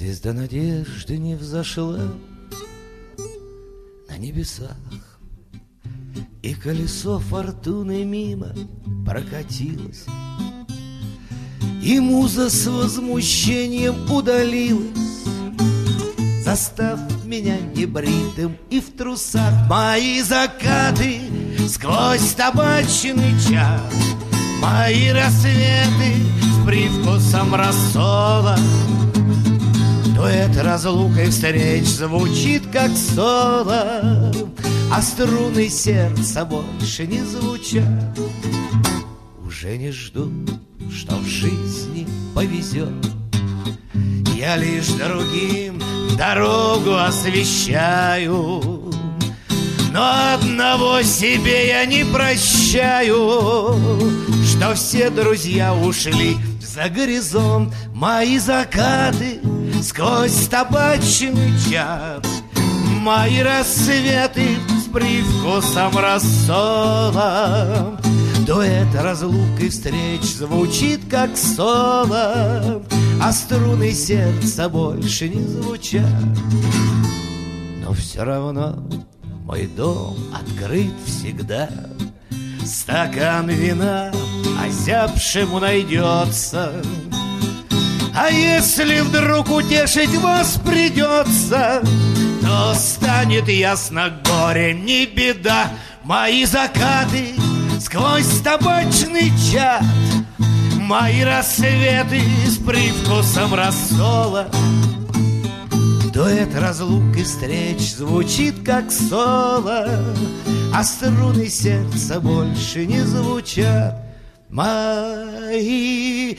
Звезда надежды не взошла на небесах, и колесо фортуны мимо прокатилось, и муза с возмущением удалилась, застав меня небритым и в трусах. Мои закаты сквозь табачный час, мои рассветы с привкусом рассола. Дуэт разлукой встреч звучит как соло, а струны сердца больше не звучат. Уже не жду, что в жизни повезет, я лишь другим дорогу освещаю. Но одного себе я не прощаю, что все друзья ушли за горизонт. Мои закаты сквозь табачный час, мои рассветы с привкусом рассола. Дуэт разлук и встреч звучит как соло, а струны сердца больше не звучат. Но все равно мой дом открыт всегда, стакан вина озябшему найдется. А если вдруг утешить вас придется, то станет ясно горе, не беда. Мои закаты сквозь табачный чад, мои рассветы с привкусом рассола. Дуэт разлук и встреч звучит как соло, а струны сердца больше не звучат. Мои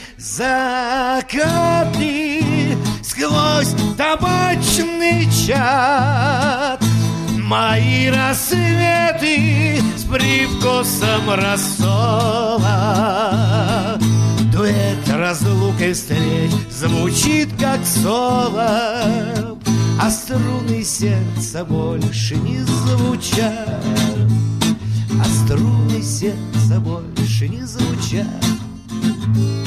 закаты сквозь табачный чад, мои рассветы с привкусом рассола. Дуэт разлук и встреч звучит как соло, а струны сердца больше не звучат. А струны сердца больше не звучат.